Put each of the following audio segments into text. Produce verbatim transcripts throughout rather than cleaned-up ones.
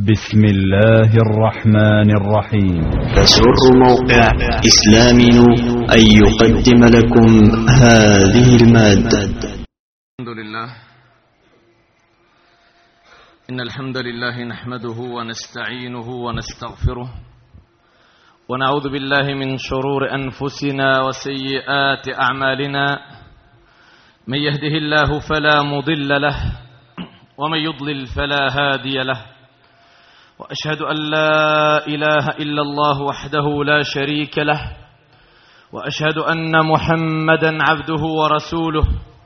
بسم الله الرحمن الرحيم. يسر موقع إسلامي أن يقدم لكم هذه المادة. الحمد لله إن الحمد لله نحمده ونستعينه ونستغفره ونعوذ بالله من شرور أنفسنا وسيئات أعمالنا. من يهده الله فلا مضل له ومن يضلل فلا هادي له، وأشهد أن لا إله إلا الله وحده لا شريك له، وأشهد أن محمدا عبده ورسوله.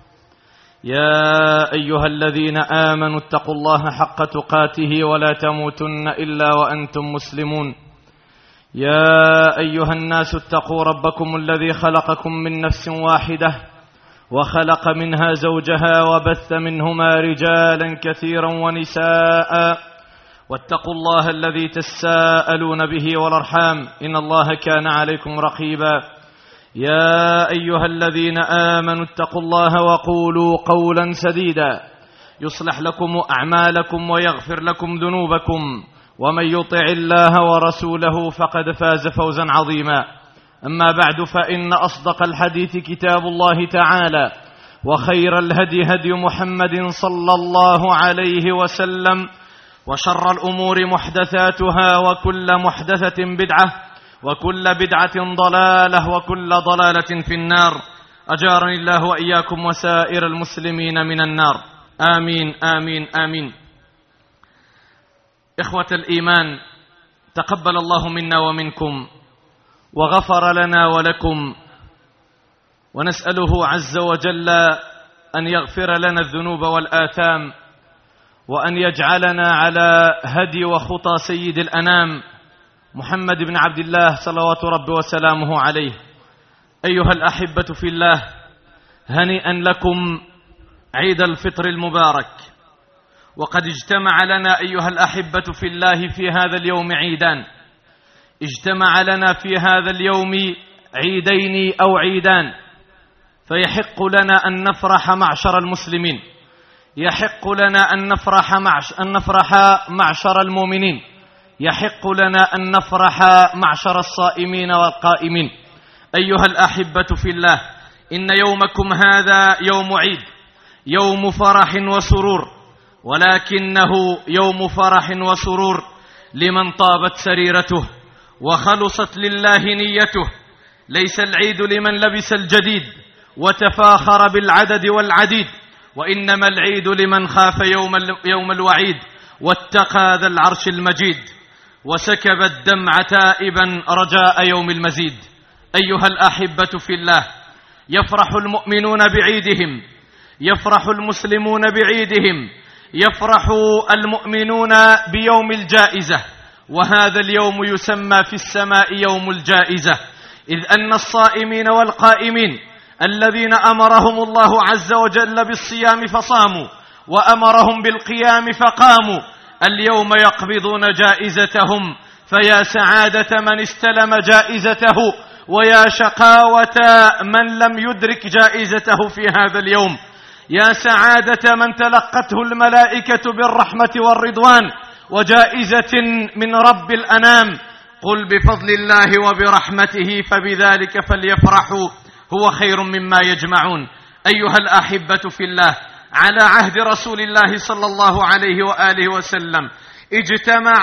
يا أيها الذين آمنوا اتقوا الله حق تقاته ولا تموتن إلا وأنتم مسلمون. يا أيها الناس اتقوا ربكم الذي خلقكم من نفس واحدة وخلق منها زوجها وبث منهما رجالا كثيرا ونساء، واتقوا الله الذي تساءلون به والأرحام إن الله كان عليكم رقيبا. يا أيها الذين آمنوا اتقوا الله وقولوا قولا سديدا يصلح لكم أعمالكم ويغفر لكم ذنوبكم، ومن يطع الله ورسوله فقد فاز فوزا عظيما. أما بعد، فإن أصدق الحديث كتاب الله تعالى، وخير الهدي هدي محمد صلى الله عليه وسلم، وشر الأمور محدثاتها، وكل محدثة بدعة، وكل بدعة ضلالة، وكل ضلالة في النار. أجارني الله وإياكم وسائر المسلمين من النار، آمين آمين آمين. إخوة الإيمان، تقبل الله منا ومنكم وغفر لنا ولكم، ونسأله عز وجل أن يغفر لنا الذنوب والآثام، وأن يجعلنا على هدي وخطى سيد الأنام محمد بن عبد الله صلوات ربي وسلامه عليه. أيها الأحبة في الله، هنيئا لكم عيد الفطر المبارك. وقد اجتمع لنا أيها الأحبة في الله في هذا اليوم عيدان. اجتمع لنا في هذا اليوم عيدين أو عيدان، فيحق لنا أن نفرح معشر المسلمين، يحق لنا أن نفرح معشر, أن نفرح معشر المؤمنين، يحق لنا أن نفرح معشر الصائمين والقائمين. أيها الأحبة في الله، إن يومكم هذا يوم عيد، يوم فرح وسرور، ولكنه يوم فرح وسرور لمن طابت سريرته وخلصت لله نيته. ليس العيد لمن لبس الجديد وتفاخر بالعدد والعديد، وإنما العيد لمن خاف يوم, يوم الوعيد واتقى ذا العرش المجيد، وسكب الدمع تائبا رجاء يوم المزيد. أيها الأحبة في الله، يفرح المؤمنون بعيدهم، يفرح المسلمون بعيدهم، يفرح المؤمنون بيوم الجائزة، وهذا اليوم يسمى في السماء يوم الجائزة، إذ أن الصائمين والقائمين الذين أمرهم الله عز وجل بالصيام فصاموا، وأمرهم بالقيام فقاموا، اليوم يقبضون جائزتهم. فيا سعادة من استلم جائزته، ويا شقاوة من لم يدرك جائزته في هذا اليوم. يا سعادة من تلقته الملائكة بالرحمة والرضوان وجائزة من رب الأنام. قل بفضل الله وبرحمته فبذلك فليفرحوا هو خير مما يجمعون. أيها الأحبة في الله، على عهد رسول الله صلى الله عليه وآله وسلم اجتمع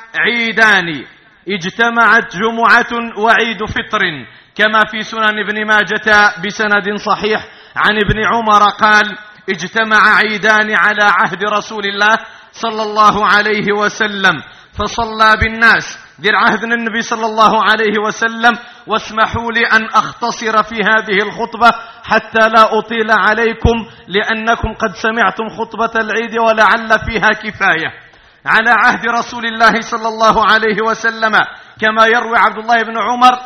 عيدان، اجتمعت جمعة وعيد فطر، كما في سنن ابن ماجة بسند صحيح عن ابن عمر قال: اجتمع عيدان على عهد رسول الله صلى الله عليه وسلم، فصلى بالناس ذي عهد النبي صلى الله عليه وسلم. واسمحوا لي أن أختصر في هذه الخطبة حتى لا أطيل عليكم، لأنكم قد سمعتم خطبة العيد ولعل فيها كفاية. على عهد رسول الله صلى الله عليه وسلم كما يروي عبد الله بن عمر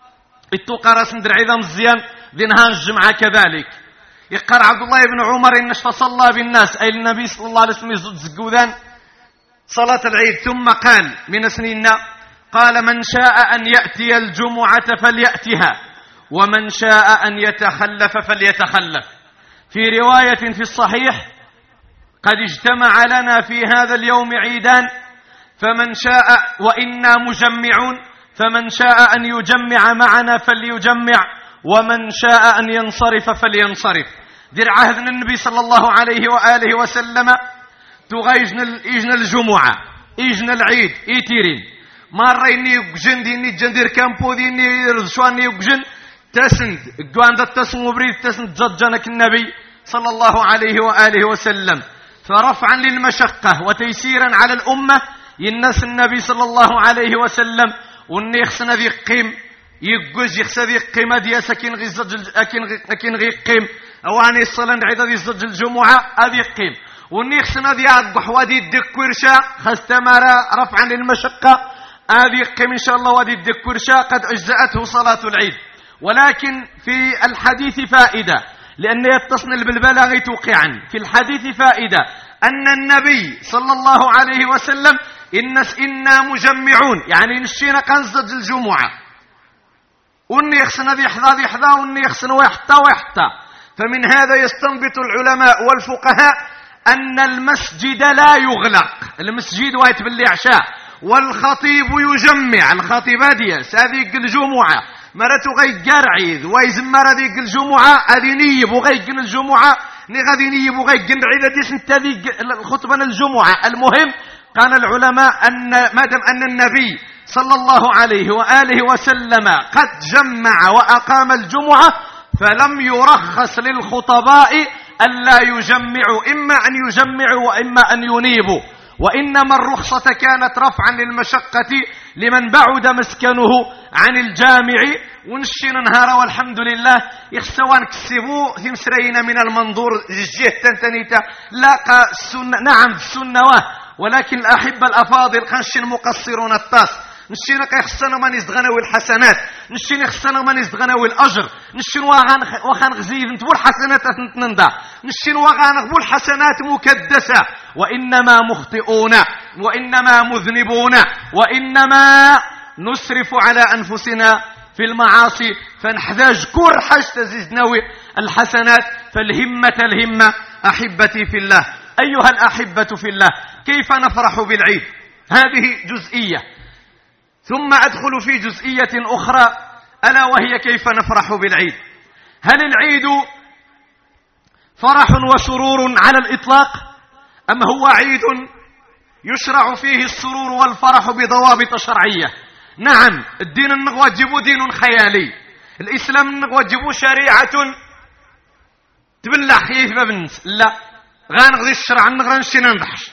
اتقى سندر عيدا مزيان ذي نهار الجمعة كذلك. يقال عبد الله بن عمر إنش فصلى بالناس، أي النبي صلى الله عليه وسلم يزود زقودان صلاة العيد، ثم قال من سنيننا، قال: من شاء أن يأتي الجمعة فليأتها، ومن شاء أن يتخلف فليتخلف. في رواية في الصحيح: قد اجتمع لنا في هذا اليوم عيدان، فمن شاء وإنا مجمعون فمن شاء أن يجمع معنا فليجمع ومن شاء أن ينصرف فلينصرف. دير عهدنا النبي صلى الله عليه وآله وسلم تغيجنا إجنا الجمعة إجنا العيد إيتيرين مرة إني يقجن ديني جندير كامبو ديني رزشواني يقجن تسند قوان دا تسن وبريد تسند جدجنك النبي صلى الله عليه وآله وسلم. فرفعا للمشقة وتيسيرا على الأمة ينس النبي صلى الله عليه وسلم وني يخسنا ذي قيم يقوز يخسا ذي قيمة دي سكين غي زج أكين غي قيم أواني الصلاة عيدا ذي زج الجمعة هذه قيم وني يخسنا ذي أضح ودي الدكورشا خستمر رفعا للمشقة هذه قيم إن شاء الله ودي الدكورشا قد أجزأته صلاة العيد. ولكن في الحديث فائدة لأن يتصل بالبلاغ توقعا. في الحديث فائدة أن النبي صلى الله عليه وسلم إنس إنا مجمعون يعني نشينا كنزج الجمعة وني يخسنا ذي حذا ذي حذا وني يخسنا ويحتى ويحتى. فمن هذا يستنبط العلماء والفقهاء أن المسجد لا يغلق. المسجد وايت بالعشاء والخطيب يجمع الخطيب دياس هذيك الجمعة مرتو غي قرعيذ ويزمر هذيك الجمعة هذي نيب وغي الجمعة ني غادي نيب وغي قنعيذ ديس انت الخطبة الجمعة. المهم قال العلماء أن ما دام أن النبي صلى الله عليه وآله وسلم قد جمع وأقام الجمعة فلم يرخص للخطباء ألا يجمعوا إما أن يجمعوا وإما أن ينيبوا وإنما الرخصة كانت رفعا للمشقة لمن بعد مسكنه عن الجامع. ونشين نهار والحمد لله يخسوان كسبوا ثمسرين من المنظور الجهة تنتنيتا لاقى السنة نعم السنة ولكن الأحبة الأفاضل خنشين مقصرون الطاس نشين كيخصنا من يزغنوا الحسنات نشين يخصنا من يزغنوا الأجر نشين وغان غزيد نتبو الحسنات نتنندا نشين وغان غبو الحسنات مكدسة وإنما مخطئون وإنما مذنبون وإنما نسرف على أنفسنا في المعاصي فنحتاج كل حاجة تزيدناوي الحسنات. فالهمة الهمة أحبتي في الله أيها الأحبة في الله كيف نفرح بالعيد؟ هذه جزئية ثم أدخل في جزئية أخرى ألا وهي كيف نفرح بالعيد. هل العيد فرح وسرور على الإطلاق أم هو عيد يشرع فيه السرور والفرح بضوابط شرعية؟ نعم الدين النغواجب دين خيالي الإسلام النغواجب شريعة تبلع خيف ببنس لا غانغذي الشرع النغرانشي ننضحش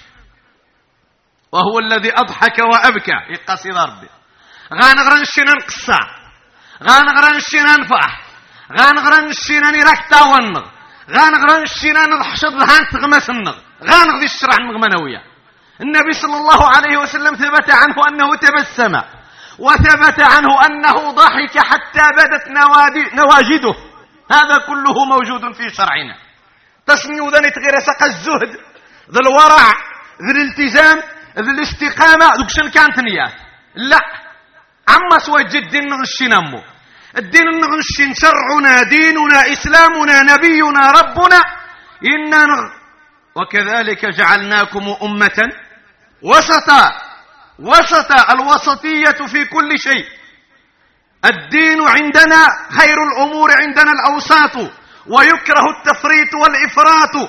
وهو الذي أضحك وأبكى يقصد ربي غانغرانشي ننقصى غانغرانشي ننفح غانغرانشي ننركتا ونغ غانغرانشي ننضحشد لهان تغمس النغ غانغذي الشرع النغمنوية. النبي صلى الله عليه وسلم ثبت عنه أنه تبسم وثبت عنه أنه ضحك حتى بدت نواجده. هذا كله موجود في شرعنا. تصنيو ذا نتغير سق الزهد ذا الورع ذا الالتزام ذا الاستقامة ذوكشن كانت نيات لا عما سوى جد نغشي نمو الدين نغشي شرعنا ديننا إسلامنا نبينا ربنا إنا نغ وكذلك جعلناكم أمة وسطا وسطا الوسطية في كل شيء. الدين عندنا خير الأمور عندنا الأوساط ويكره التفريط والإفراط.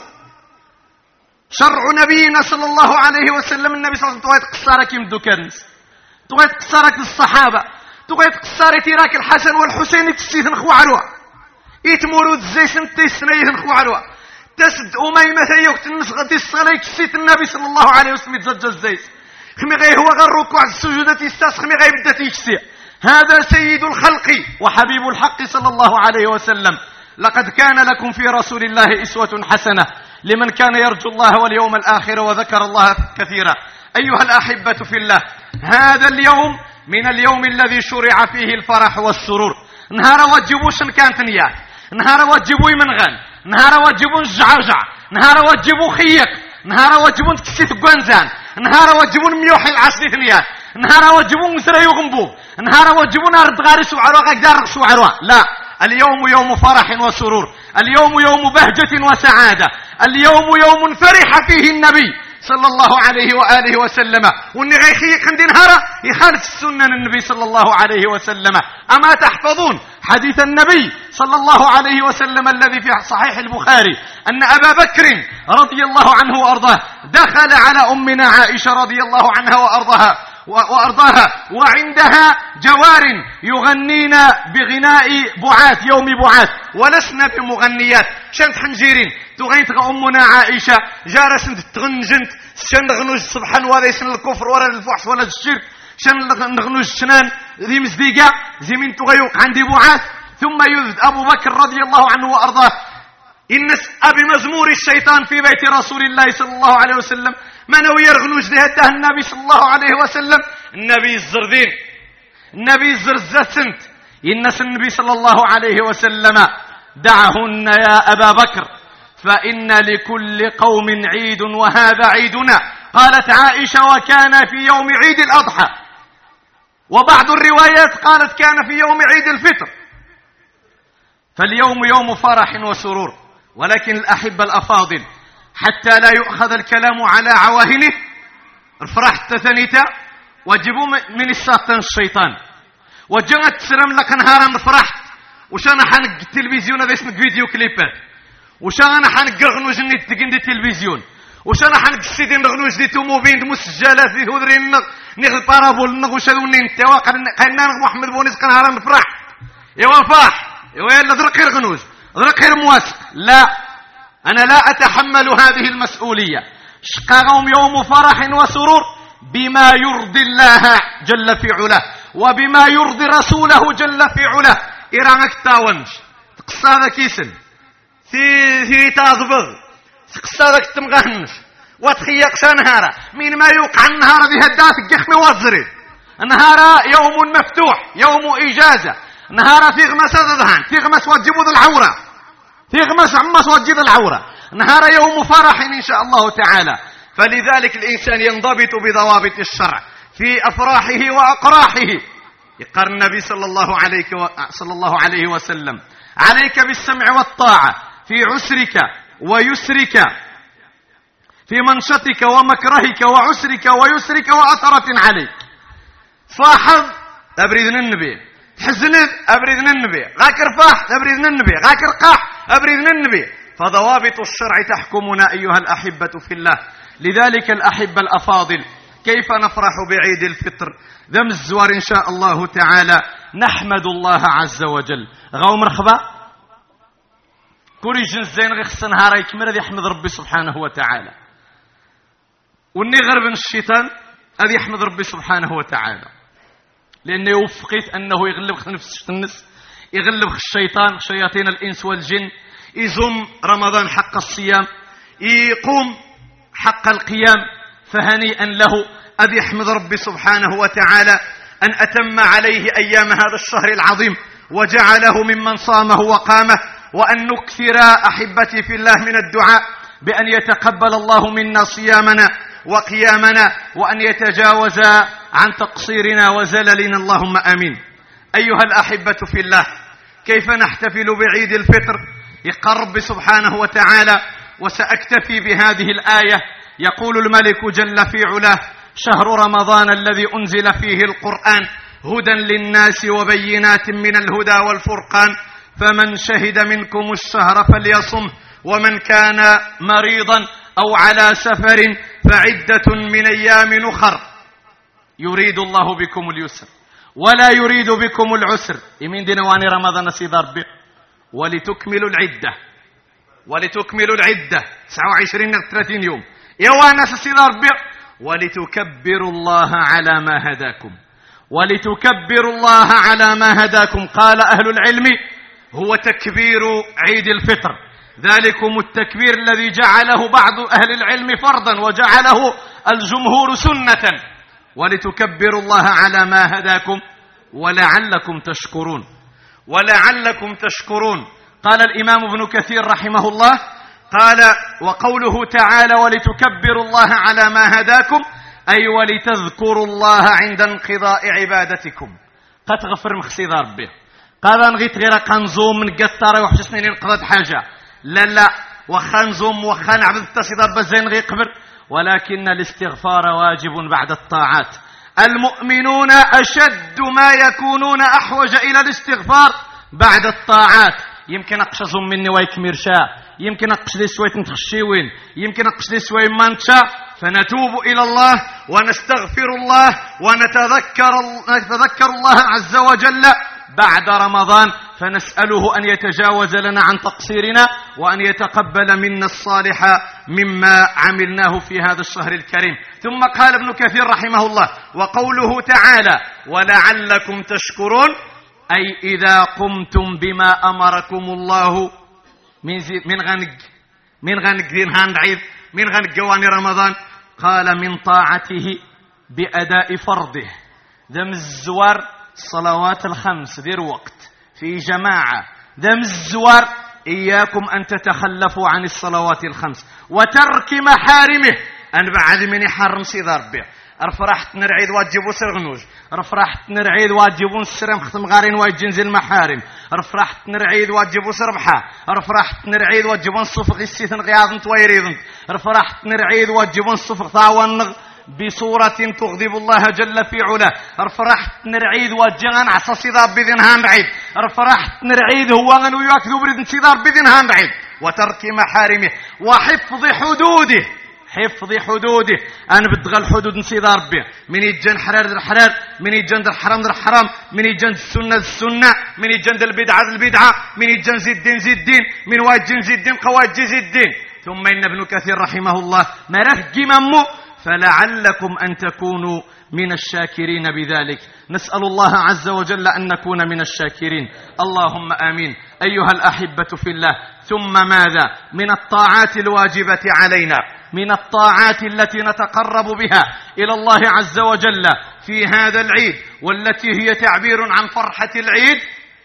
شرع نبينا صلى الله عليه وسلم النبي صلى الله عليه وسلم تغيت قصارك يمدوكنس تغيت قصارك الصحابة تغيت قصارك تراك الحسن والحسين تسيث نخو عروة يتمروا الزيسن تسنيه نخو عروة تسد أميمة يوقت النسغة الصلاة كسيت النبي صلى الله عليه وسلم يتزجى الزيس خمي غي هو غير ركوع السجودة يستاس خمي غي بدأت يكسي. هذا سيد الخلق وحبيب الحق صلى الله عليه وسلم. لقد كان لكم في رسول الله إسوة حسنة لمن كان يرجو الله واليوم الآخر وذكر الله كثيرا. أيها الأحبة في الله هذا اليوم من اليوم الذي شرع فيه الفرح والسرور. نهار وجبوش كانت نيات نهار وجبوا منغن نهار وجبوا الجعجع نهار وجبوا خيق نهار وجبوا تكسيت قنزان نهار وجبوا ميوحي العسل ثنيات نهار وجبوا مسرى يغنبوب نهار وجبوا نار دغاري سوعروا غدار سوعروا لا اليوم يوم فرح وسرور اليوم يوم بهجة وسعادة اليوم يوم فرح فيه النبي صلى الله عليه وآله وسلم واني غيخيق عندي نهارا يخالف السنة النبي صلى الله عليه وسلم. أما تحفظون حديث النبي صلى الله عليه وسلم الذي في صحيح البخاري أن أبا بكر رضي الله عنه وأرضاه دخل على أمنا عائشة رضي الله عنها وأرضاها وأرضاها وعندها جوار يغنين بغناء بعاث يوم بعاث ولسنا بمغنيات شنت حنجيرين تغنيت أمنا عائشة جارس تغنجنت شن نغنوج سبحان وهذا يسن الكفر ولا الفحش ولا الشرك شن نغنوج شنان ذي مزديقة زي من تغيوق عندي بعاث ثم يذد أبو بكر رضي الله عنه وأرضاه إنس أبي مزمور الشيطان في بيت رسول الله صلى الله عليه وسلم ما نوي يرغنوج لهده النبي صلى الله عليه وسلم النبي الزردين النبي الزرزسنت إنس النبي صلى الله عليه وسلم دعهن يا أبا بكر فإن لكل قوم عيد وهذا عيدنا. قالت عائشة وكان في يوم عيد الأضحى وبعض الروايات قالت كان في يوم عيد الفطر. فاليوم يوم فرح وسرور ولكن الأحبة الأفاضل حتى لا يؤخذ الكلام على عواهنه الفرح تثنيتا وجبوا من الساطن الشيطان وجمت تسرم لك نهارا الفرح وشانا حنق التلفزيون هذا اسمه فيديو كليبات وشانا حنق رغنوج نيت دي التلفزيون وشانا حنق السيدين رغنوج دي توموبين مسجلات دي هودرين نغ البارابول نغ وشادوني انتوا قلنا محمد بونيس كنهارا الفرح ايوا فرح ايوا يلا درق غير غنوج درق غير مواسق. لا أنا لا أتحمل هذه المسؤولية. شقاهم يوم فرح وسرور بما يرضي الله جل في علاه وبما يرضي رسوله جل في علاه. إيرانك تاونج تقصى هذا كيسن في في تاضبغ تقصى هذا تمغهنش وتخيق شنهارا من ما يوقع النهار ذي هدات الجخم وزري النهار يوم مفتوح يوم إجازة نهار في غمس هذا في غمس وجبوا العورة تغمس عمس وجد العورة نهار يوم فرح إن شاء الله تعالى. فلذلك الإنسان ينضبط بضوابط الشرع في أفراحه وأقراحه. يقر النبي صلى الله عليه صلى الله عليه وسلم عليك بالسمع والطاعة في عسرك ويسرك في منشطك ومكرهك وعسرك ويسرك وأثرة عليك. صاحب أبريد النبي حزنت أبريد النبي غاكر فاح أبريد النبي غاكر قاح أبريد النبي. فضوابط الشرع تحكمنا أيها الأحبة في الله. لذلك الأحبة الأفاضل كيف نفرح بعيد الفطر ذم الزوار إن شاء الله تعالى نحمد الله عز وجل. غاو مرحبا كوري جنس زين غيخص نهار يكمل هذا يحمد ربي سبحانه وتعالى وني غرب الشيطان هذا يحمد ربي سبحانه وتعالى لأنه يوفقيت أنه يغلب نفس الناس يغلب الشيطان شياطين الإنس والجن يزم رمضان حق الصيام يقوم حق القيام. فهنيئا له أذ يحمد ربي سبحانه وتعالى أن أتم عليه أيام هذا الشهر العظيم وجعله ممن صامه وقامه. وأن نكثر أحبتي في الله من الدعاء بأن يتقبل الله منا صيامنا وقيامنا وأن يتجاوز عن تقصيرنا وزللنا اللهم آمين. أيها الأحبة في الله كيف نحتفل بعيد الفطر؟ يقال رب سبحانه وتعالى وسأكتفي بهذه الآية. يقول الملك جل في علاه شهر رمضان الذي أنزل فيه القرآن هدى للناس وبينات من الهدى والفرقان فمن شهد منكم الشهر فليصم ومن كان مريضا أو على سفر فعدة من أيام أخر يريد الله بكم اليسر ولا يريد بكم العسر. يمين دينواني رمضان سيد ربي ولتكملوا العدة ولتكملوا العدة تسعة وعشرين ثلاثين يوم يوانا سيد ربي ولتكبروا الله على ما هداكم ولتكبروا الله على ما هداكم. قال أهل العلم هو تكبير عيد الفطر ذلكم التكبير الذي جعله بعض أهل العلم فرضا وجعله الجمهور سنة. ولتكبروا الله على ما هداكم ولعلكم تشكرون ولعلكم تشكرون. قال الإمام ابن كثير رحمه الله قال وقوله تعالى ولتكبروا الله على ما هداكم أي ولتذكروا الله عند انقضاء عبادتكم. قد غفر مخسي ذا ربي قال نغيت غير قنزوم من قطارة وحش سنين انقضت حاجة لا لا وخنزوم وخان عبد التصيدار بزين غي قبر ولكن الاستغفار واجب بعد الطاعات. المؤمنون أشد ما يكونون أحوج إلى الاستغفار بعد الطاعات. يمكن أقشزهم مني ويكمير شاء، يمكن أقش لي سويت نتخشيوين، يمكن أقش لي سوي مانشا، فنتوب إلى الله ونستغفر الله ونتذكر نتذكر الله عز وجل بعد رمضان، فنسأله أن يتجاوز لنا عن تقصيرنا وأن يتقبل منا الصالح مما عملناه في هذا الشهر الكريم. ثم قال ابن كثير رحمه الله: وقوله تعالى: ولعلكم تشكرون، أي إذا قمتم بما أمركم الله من من غنق من غنق دين هاندعيد من غنق جواني رمضان، قال من طاعته بأداء فرضه. ذم الزوار الصلوات الخمس دير وقت في جماعة، ذم الزوار إياكم أن تتخلفوا عن الصلوات الخمس وترك محارمه. أن بعد من يحرم سيد ربي رفرحت نرعيد واجبوا سرغنوج، رفرحت نرعيد واجبوا السرم ختم غارين واجنز المحارم، رفرحت نرعيد واجبوا سربحة، رفرحت نرعيد واجبوا الصفق السيثن غياضن تويريضن، رفرحت نرعيد واجبوا الصفق ثاوان بصورة تغضب الله جل في علاه، رفرحت نرعيد واجغان عصا صدار بذن هانرعيد، رفرحت نرعيد هو غنو يكذو بريد صدار بذن هانرعيد، وترك محارمه وحفظ حدوده. حفظ حدوده، أنا بدغى الحدود نسيد ربي، من يجن حرار الحرار، من يجن الحرام الحرام، من يجن السنة السنة، من يجن البدعة البدعة، من يجن زي الدين زي الدين، من واجن زي الدين قواجي زي الدين. ثم إن ابن كثير رحمه الله مرف جممه: فلعلكم أن تكونوا من الشاكرين بذلك. نسأل الله عز وجل أن نكون من الشاكرين، اللهم آمين. أيها الأحبة في الله، ثم ماذا؟ من الطاعات الواجبة علينا، من الطاعات التي نتقرب بها إلى الله عز وجل في هذا العيد، والتي هي تعبير عن فرحة العيد،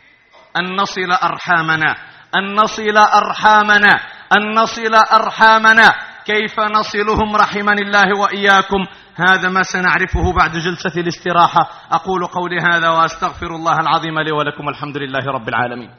أن نصل أرحامنا، أن نصل أرحامنا، أن نصل أرحامنا. كيف نصلهم رحمني الله وإياكم؟ هذا ما سنعرفه بعد جلسة الاستراحة. أقول قولي هذا وأستغفر الله العظيم لي ولكم. الحمد لله رب العالمين.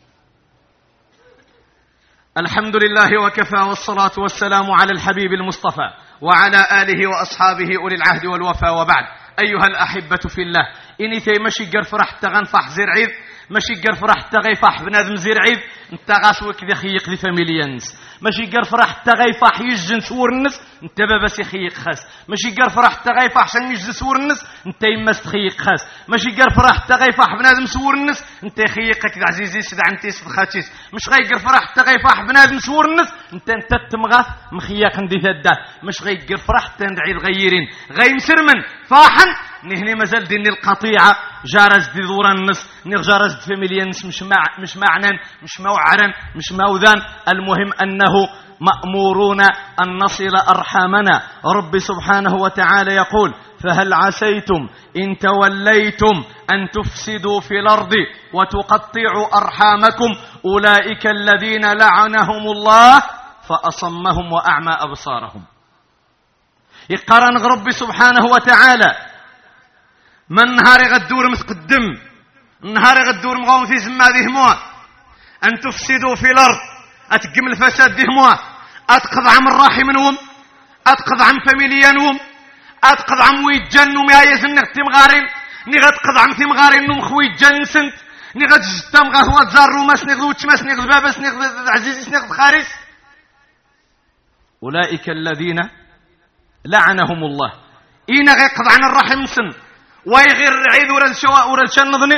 الحمد لله وكفى، والصلاة والسلام على الحبيب المصطفى وعلى آله وأصحابه أولي العهد والوفاء، وبعد. أيها الأحبة في الله، إني تي ماشي قرف راح تغنفح زرعيد، ماشي قرف راح تغيفح بنادم زرعيد، انت غاسوك ذي خيق ذي فاميليانز، ماشي قرف راح تغيفح يجن سور النس، انت بابس يخيق خاس، ماشي قرف راح تغيفح عشان يجن سور النس، انت يمس تخيق خاس، ماشي قرف راح تغيفح بنادم سور النس، انت يخيقك عزيزي سيد عنتي سيد خاتيس، مش غير قرف راح تغيفح بنادم سور النس، انت انت تمغاث مخياق ندي ثدا، مش غير قرف راح تندعي الغيرين، غير مسرمن فاحن نهني مازال ديني القطيعة جارز دي ذورا النس، نغ جارز دي فاميليانس، مش مع مش معنى مش موعرا مش موذان. المهم أنه مأمورون أن نصل أرحامنا. رب سبحانه وتعالى يقول: فهل عسيتم إن توليتم أن تفسدوا في الأرض وتقطعوا أرحامكم أولئك الذين لعنهم الله فأصمهم وأعمى أبصارهم. يقرن رب سبحانه وتعالى من نهار غدور متقدم، النهار غدور مغاوم في زما ذهموا أن تفسدوا في الأرض، أتقم الفساد ذهموا، أتقض عم الراحي منهم، أتقض عم فاميليانهم، أتقض عم ويتجنوا ما يزن نغتي مغارين، نغ أتقض عم في مغارين نم خوي جن سنت، نغ أتجتا مغاثوات زارو ماس نغ وتشماس نغ بابس نغ عزيزيس نغ خارس. أولئك الذين لعنهم الله. إينا غيقض عن الرحم سن ويغير العيد ورا الشواء ورا الشنظني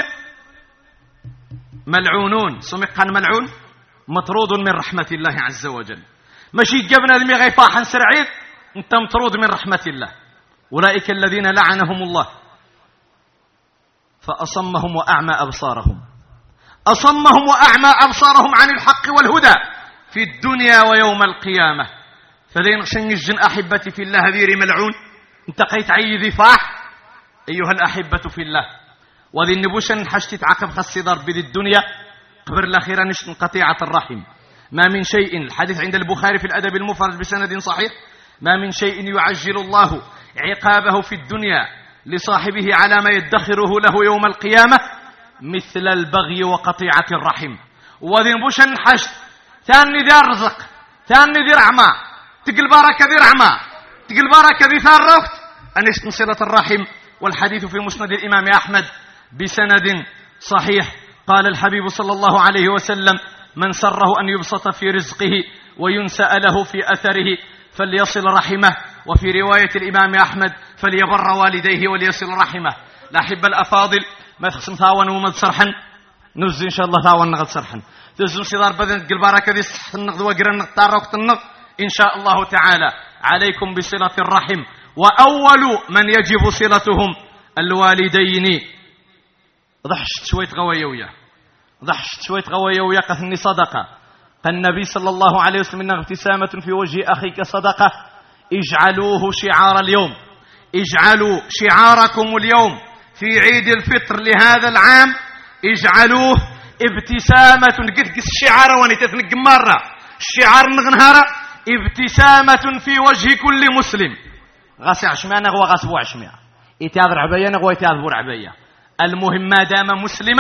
ملعونون. سمقا ملعون مطرود من رحمة الله عز وجل. ماشي جبنا ذمي غيفاحا سرعيد، انت مطرود من رحمة الله. أولئك الذين لعنهم الله فأصمهم وأعمى أبصارهم. أصمهم وأعمى أبصارهم عن الحق والهدى في الدنيا ويوم القيامة. فلين شنجن أحبتي في الله هذيري ملعون انت قيت عيذي فاح. أيها الأحبة في الله، وذي النبوشن حشت عقب خصدار بذي الدنيا قبر الأخيرة نشن قطيعة الرحم. ما من شيء، الحديث عند البخاري في الأدب المفرد بسند صحيح، ما من شيء يعجل الله عقابه في الدنيا لصاحبه على ما يدخره له يوم القيامة مثل البغي وقطيعة الرحم. وذي النبوشن حشت ثاني ذي رزق، ثاني ذي رحمة، تقل بارك ذي رحمة، تقل بركة ذي ثارخت أن صلة الرحم. والحديث في مسند الإمام أحمد بسند صحيح. قال الحبيب صلى الله عليه وسلم: من سره أن يبسط في رزقه وينسأ له في أثره فليصل رحمه. وفي رواية الإمام أحمد: فليبر والديه وليصل رحمه. لا أحب الأفاضل ما تخصم ثاون ومد سرحن نز إن شاء الله ثاون نغد سرحن تزم صدار بدن البركة دي النغد وقرن نغتار وقت النغد إن شاء الله تعالى. عليكم بصلة الرحم. وأول من يجب صلتهم الوالدين. ضحشت شوية غويوية ضحشت شوية غويوية قثني صدقة. النبي صلى الله عليه وسلم: إنها ابتسامة في وجه أخيك صدقة. اجعلوه شعار اليوم. اجعلوا شعاركم اليوم في عيد الفطر لهذا العام، اجعلوه ابتسامة. قد قس الشعار ونتثنق مرة الشعار نغنهارة ابتسامة في وجه كل مسلم. غاسي عشمية نغوى غاسبو عشمية يتاذر عبية نغوى يتاذبور عبية. المهم ما دام مسلما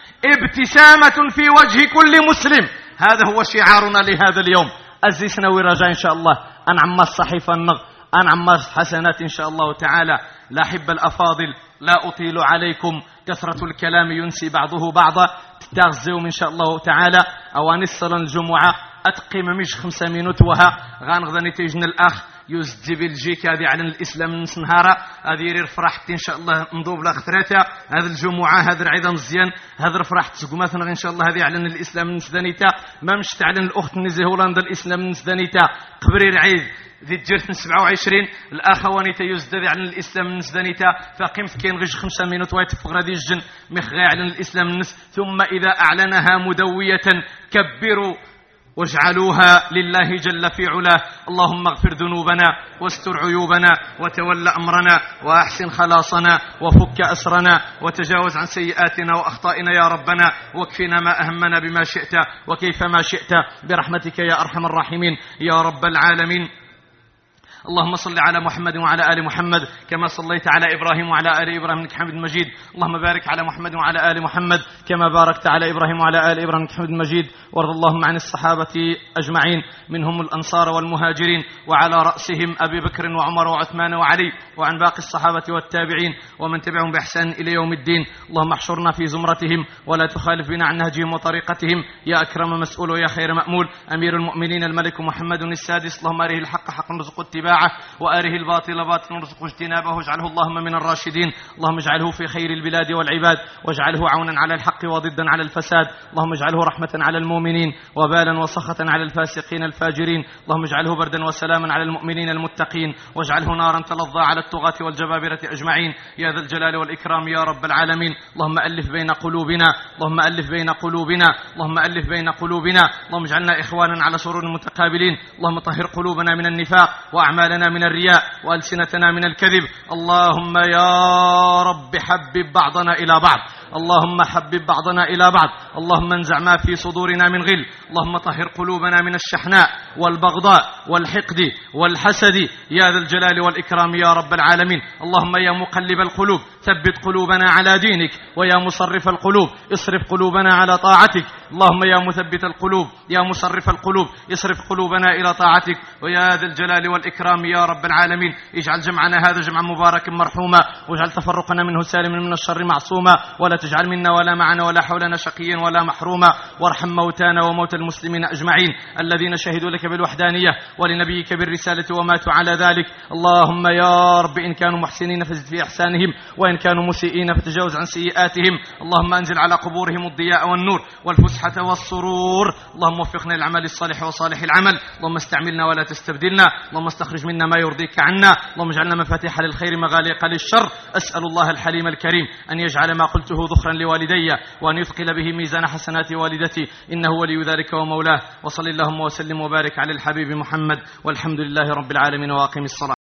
ابتسامة في وجه كل مسلم. هذا هو شعارنا لهذا اليوم. أزيسنا ورجاء إن شاء الله أنعم الصحيفة النغ أنعم الحسنات إن شاء الله تعالى. لا أحب الأفاضل لا أطيل عليكم، كثرة الكلام ينسي بعضه بعضا. تتغزيهم إن شاء الله تعالى أوان الصلاة الجمعة أتقيم مش خمسة مينوت وها غانغذا نتيجن الأخ يزدي بالجيك هذه على الإسلام نسنهارة هذه يرير فرحت إن شاء الله نضوب لأخثرتها هذا الجمعة هذا العيد مزيان هذا فرحت سقماتنا إن شاء الله هذه على الإسلام نسدانيتا ما مش تعلن الأخت نزي هولندا الإسلام نسدانيتا قبري العيد ذي الجرث سبعة وعشرين الأخواني تيزداد عن الإسلام نسدانيتا فقيمت كين غش خمسة مينوت ويتفق غادي الجن مخغي على الإسلام النس. ثم إذا أعلنها مدوية كبروا واجعلوها لله جل في علاه. اللهم اغفر ذنوبنا واستر عيوبنا وتول أمرنا وأحسن خلاصنا وفك أسرنا وتجاوز عن سيئاتنا وأخطائنا يا ربنا، واكفنا ما أهمنا بما شئت وكيف ما شئت برحمتك يا أرحم الراحمين يا رب العالمين. اللهم صل على محمد وعلى آل محمد كما صليت على إبراهيم وعلى آل إبراهيم إنك حميد مجيد. اللهم بارك على محمد وعلى آل محمد كما باركت على إبراهيم وعلى آل إبراهيم إنك حميد مجيد. وارض اللهم عن الصحابة أجمعين منهم الأنصار والمهاجرين وعلى رأسهم أبي بكر وعمر وعثمان وعلي وعن باقي الصحابة والتابعين ومن تبعهم بإحسان إلى يوم الدين. اللهم احشرنا في زمرتهم ولا تخالف بنا عن نهجهم وطريقتهم يا أكرم مسؤول ويا خير مأمول. أمير المؤمنين الملك محمد السادس اللهم أريه الحق حقا رزق اتباعه وآره الباطل باطلا رزق اجتنابه واجعله اللهم من الراشدين. اللهم اجعله في خير البلاد والعباد واجعله عونا على الحق وضدا على الفساد. اللهم اجعله رحمة على المؤمنين وبالا وسخة على الفاسقين الفاجرين. اللهم اجعله بردا وسلاما على المؤمنين المتقين واجعله نارا تلظى على الطغاة والجبابرة أجمعين يا ذا الجلال والإكرام يا رب العالمين. اللهم ألف بين قلوبنا اللهم ألف بين قلوبنا اللهم ألف بين قلوبنا. اللهم اجعلنا إخوانا على سرور متقابلين. اللهم طهر قلوبنا من النفاق وأعمالنا من الرياء وألسنتنا من الكذب. اللهم يا رب حبب بعضنا إلى بعض اللهم حبب بعضنا إلى بعض. اللهم انزع ما في صدورنا من غل. اللهم طهر قلوبنا من الشحناء والبغضاء والحقد والحسد يا ذا الجلال والإكرام يا رب العالمين. اللهم يا مقلب القلوب ثبت قلوبنا على دينك ويا مصرف القلوب اصرف قلوبنا على طاعتك. اللهم يا مثبت القلوب يا مصرف القلوب اصرف قلوبنا إلى طاعتك ويا ذا الجلال والإكرام يا رب العالمين. اجعل جمعنا هذا جمعا مباركا مرحوما واجعل تفرقنا منه سالما من الشر معصوما ولا تجعل منا ولا معنا ولا حولنا شقيا ولا محروما. وارحم موتانا وموتى المسلمين أجمعين الذين شهدوا لك بالوحدانية ولنبيك بالرسالة وماتوا على ذلك. اللهم يا رب إن كانوا محسنين فزد في إحسانهم وإن كانوا مسيئين فتجاوز عن سيئاتهم. اللهم أنزل على قبورهم الضياء والنور والفسحة والسرور. اللهم وفقنا للعمل الصالح وصالح العمل. اللهم استعملنا ولا تستبدلنا. اللهم استخرج منا ما يرضيك عنا. اللهم اجعلنا مفاتيح للخير مغاليق للشر. أسأل الله الحليم الكريم أن يجعل ما قلته ذخرا لوالدي وأن يثقل به ميزان حسنات والدتي إنه ولي ذلك ومولاه. وصل اللهم وسلم وبارك على الحبيب محمد والحمد لله رب العالمين وأقم الصلاة.